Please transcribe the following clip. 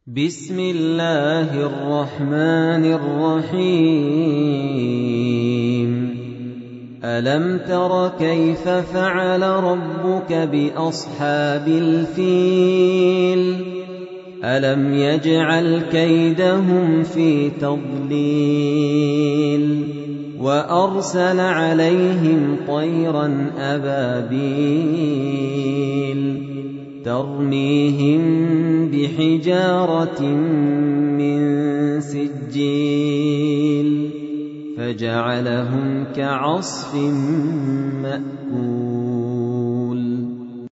بسم الله الرحمن الرحيم ألم تر كيف فعل ربك بأصحاب الفيل ألم يجعل كيدهم في تضليل وأرسل عليهم طيرا أبابيل ترميهم بحجارة من سجيل فجعلهم كعصف مأكول